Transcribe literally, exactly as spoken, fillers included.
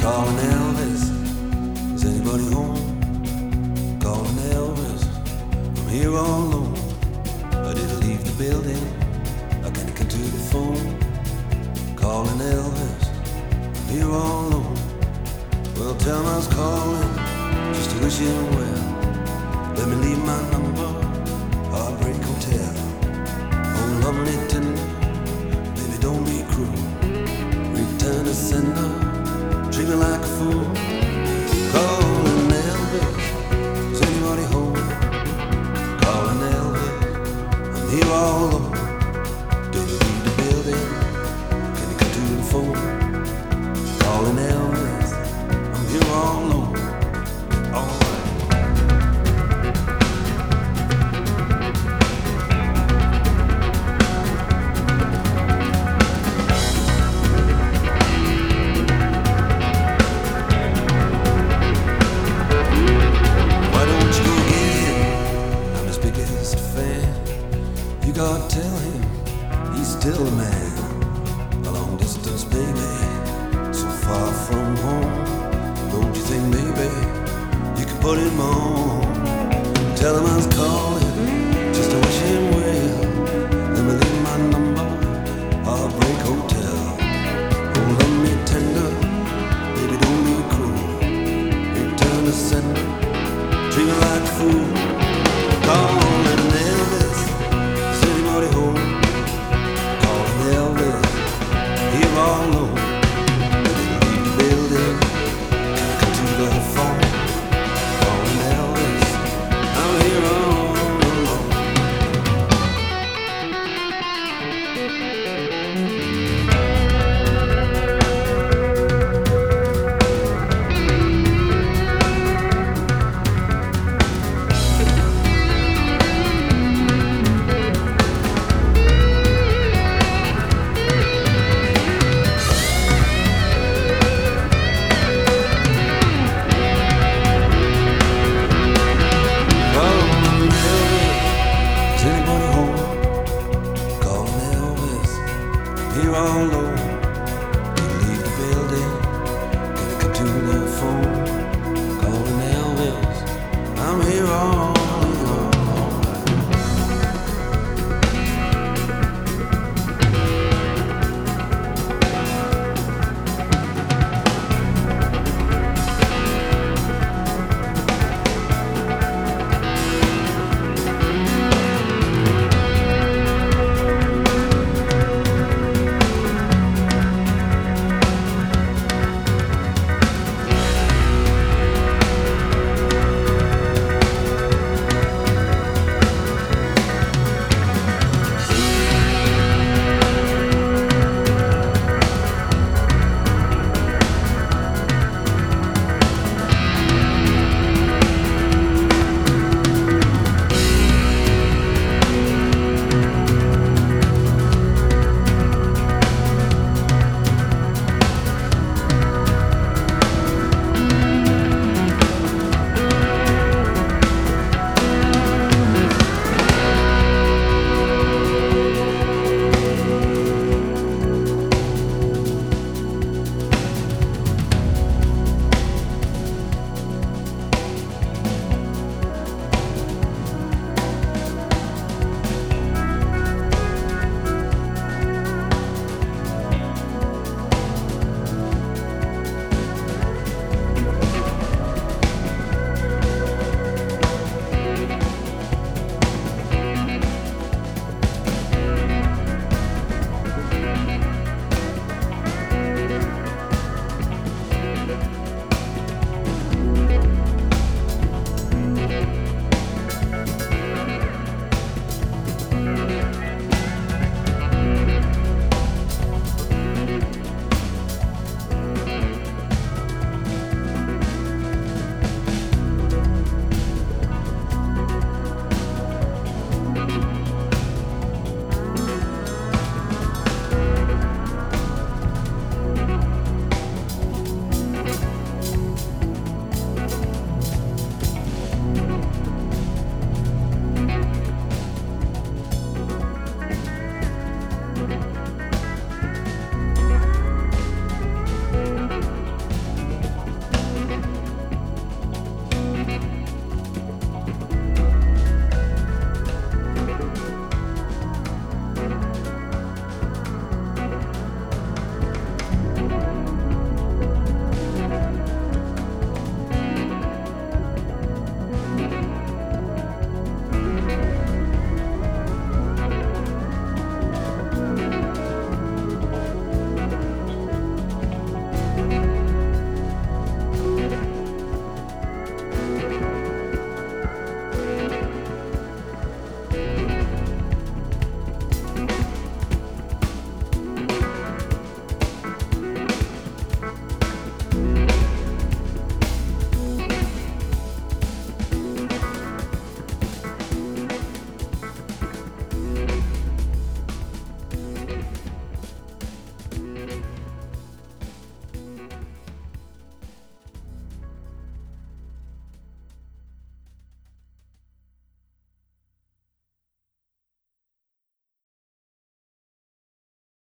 Calling Elvis, is anybody home? Calling Elvis, I'm here all alone. I didn't leave the building, I can't get to the phone. Calling Elvis, I'm here all alone. Well, tell him I was calling, just to wish him well. Let me leave my number, Heartbreak Hotel. Oh, lovely tender, baby don't be cruel. Return to sender, treat me like a fool. Calling Elvis, is anybody home? Calling Elvis, I'm here all alone. Did you leave the building? Can you come to the phone? Calling Elvis, I'm here all alone. All right. You gotta tell him he's still a man. A long distance baby, so far from home. Don't you think maybe you could put him on? Tell him I was calling